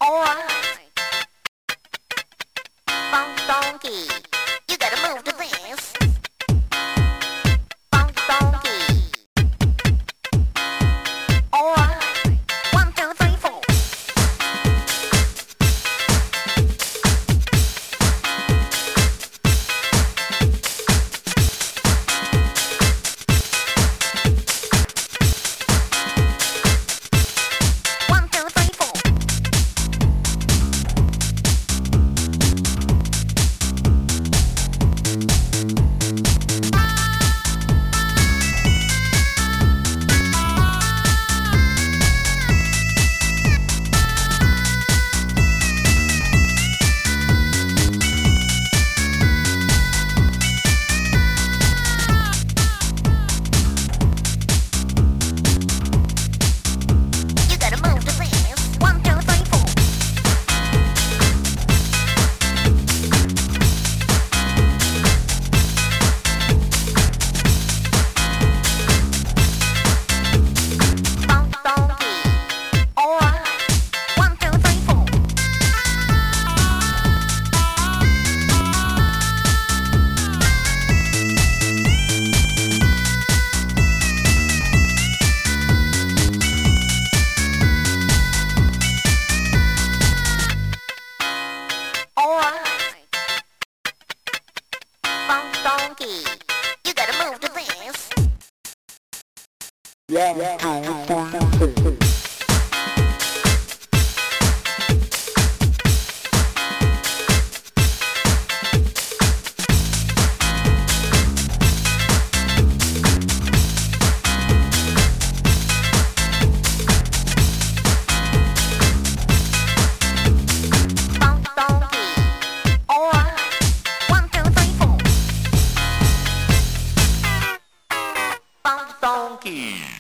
Alright, funky donkey, you gotta move to this. Funky donkey. Alright, 1, 2, 3, 4. Donkey, you gotta move to this. Yeah. Donkey.